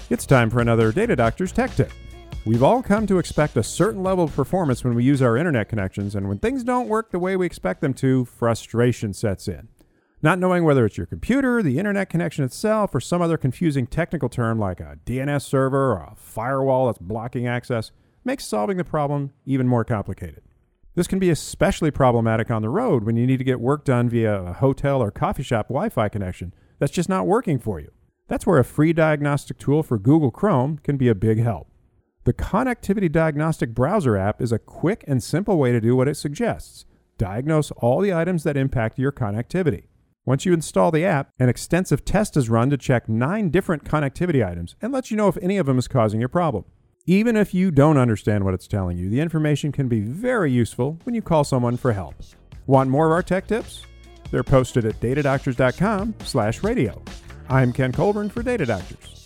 It's time for another Data Doctor's Tech Tip. We've all come to expect a certain level of performance when we use our internet connections, and when things don't work the way we expect them to, frustration sets in. Not knowing whether it's your computer, the internet connection itself, or some other confusing technical term like a DNS server or a firewall that's blocking access makes solving the problem even more complicated. This can be especially problematic on the road when you need to get work done via a hotel or coffee shop Wi-Fi connection that's just not working for you. That's where a free diagnostic tool for Google Chrome can be a big help. The Connectivity Diagnostic Browser app is a quick and simple way to do what it suggests. Diagnose all the items that impact your connectivity. Once you install the app, an extensive test is run to check 9 different connectivity items and let you know if any of them is causing your problem. Even if you don't understand what it's telling you, the information can be very useful when you call someone for help. Want more of our tech tips? They're posted at datadoctors.com/radio. I'm Ken Colburn for Data Doctors.